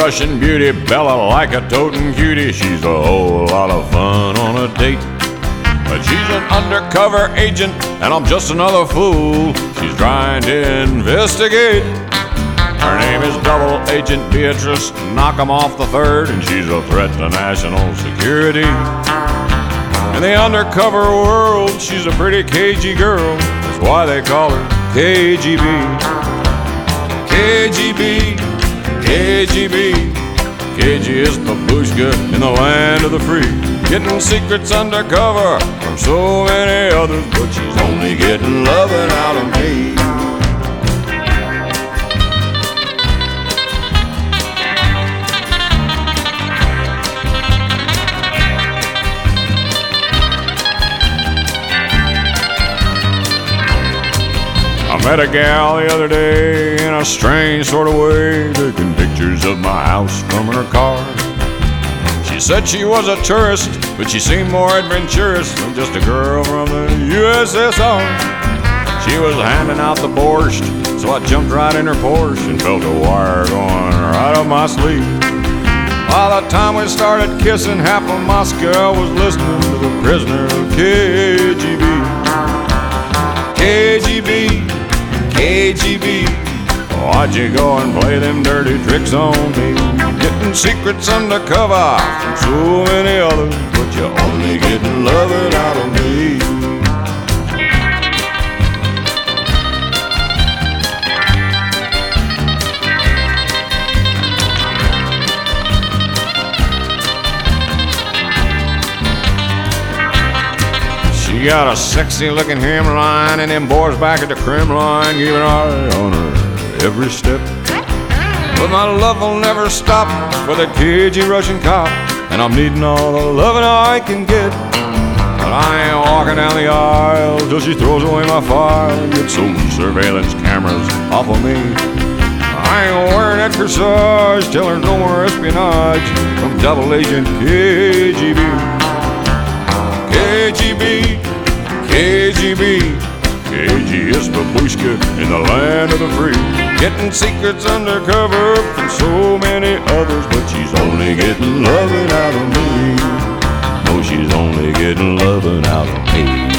Russian beauty, Bella like a toting cutie. She's a whole lot of fun on a date. But she's an undercover agent, and I'm just another fool she's trying to investigate. Her name is Double Agent Beatrice Knock 'em off the third, and she's a threat to national security. In the undercover world, she's a pretty cagey girl. That's why they call her KGB. KGB, KGB. KG is babushka in the land of the free, getting secrets undercover from so many others, but she's only getting loving out of me. I met a gal the other day in a strange sort of way, taking pictures of my house from her car. She said she was a tourist, but she seemed more adventurous than just a girl from the USSR. She was handing out the borscht, so I jumped right in her Porsche and felt a wire going right up my sleeve. By the time we started kissing, half of Moscow was listening to the prisoner of KGB. KGB, KGB, why'd you go and play them dirty tricks on me? Getting secrets undercover from so many others, but you're only getting loving out of me. She got a sexy looking hemline, and them boys back at the Kremlin keep an eye on her every step. But my love will never stop for that cagey Russian cop, and I'm needing all the loving I can get. But I ain't walking down the aisle till she throws away my file and gets some surveillance cameras off of me. I ain't wearing that corsage till there's no more espionage from Double Agent KGB. KGB, KGB, KG is babushka in the land of the free, getting secrets undercover from so many others, but she's only getting loving out of me. No, she's only getting loving out of me.